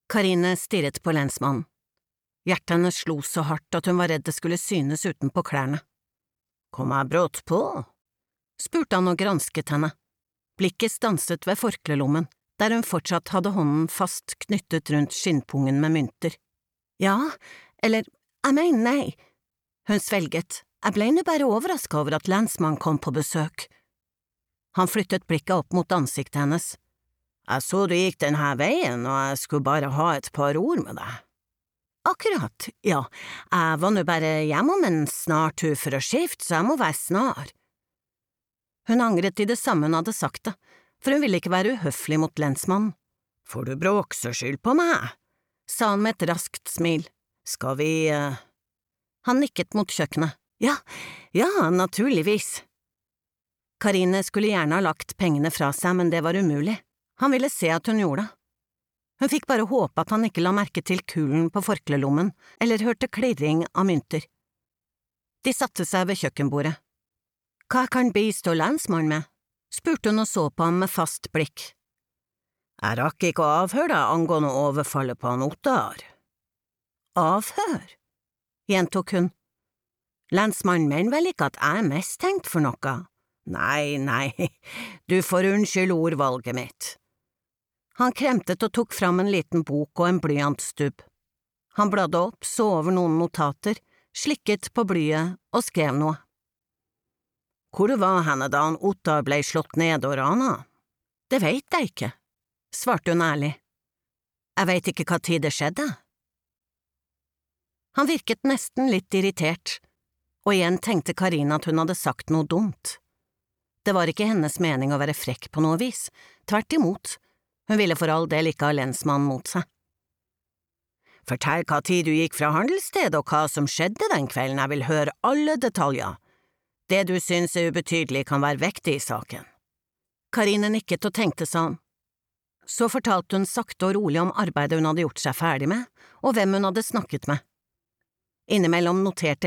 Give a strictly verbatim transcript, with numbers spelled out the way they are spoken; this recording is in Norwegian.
Karine stirret på lensmannen. Hjertet hennes slo så hardt at hun var redd det skulle synes utenpå klærne. «Kom jeg brått på?» spurte han og gransket henne. Blikket stanset ved forklelommen, der hun fortsatt hadde hånden fast knyttet rundt skinnpungen med mynter. «Ja, eller, jeg mener nei.» Hun svelget. «Jeg ble nå bare overrasket over at lensmannen kom på besøk.» Han flyttet blikket opp mot ansiktet hennes. «Jeg så du gikk denne veien, og jeg skulle bare ha et par ord med deg.» «Akkurat, ja. Jeg var nå bare hjemme om en snar tur for å skifte, så jeg må være snar.» Hun angret i det samme hun hadde sagt det, for hun ville ikke være uhøflig mot lensmannen. «Får du bråk, så skyld på meg», sa han med et raskt smil. «Skal vi… Uh... Han nikket mot kjøkkenet. «Ja, ja, naturligvis.» Karine skulle gjerne ha lagt pengene fra seg, men det var umulig. Han ville se at hun gjorde det. Hun fikk bare håpe at han ikke la merke til kulen på forklelommen, eller hørte klirring av mynter. De satte seg ved kjøkkenbordet. «Hva kan bistå lensmannen med?» spurte hun og så på ham med fast blikk. «Jeg rakk ikke å avhøre deg angående overfallet på han Ottar.» «Avhør?» gjentok hun. «Lensmannen mener vel ikke at jeg er mistenkt for noe?» «Nei, nei, du får unnskylde ordvalget mitt.» Han kremtet og tok fram en liten bok og en blyantstubb. Han bladde opp, så over noen notater, slikket på blyet og skrev noe. «Hvor var henne da han Ottar ble slått ned og rana?» «Det vet jeg ikke», svarte hun ærlig. «Jeg vet ikke hva tid det skjedde.» Han virket nesten litt irritert, og igjen tenkte Karine at hun hadde sagt noe dumt. Det var ikke hennes mening å være frekk på noe vis, tvert imot. Hun ville for all del ikke ha lensmannen mot seg. «Fortell hva tid du gikk fra handelsstedet og hva som skjedde den kvelden, jeg vil høre alle detaljer. Det du synes er ubetydelig kan være vektig i saken.» Karine nikket og tenkte seg om. Så fortalte hun sakte og rolig om arbeidet hun hadde gjort seg ferdig med, og hvem hun hadde snakket med. Innimellom noterte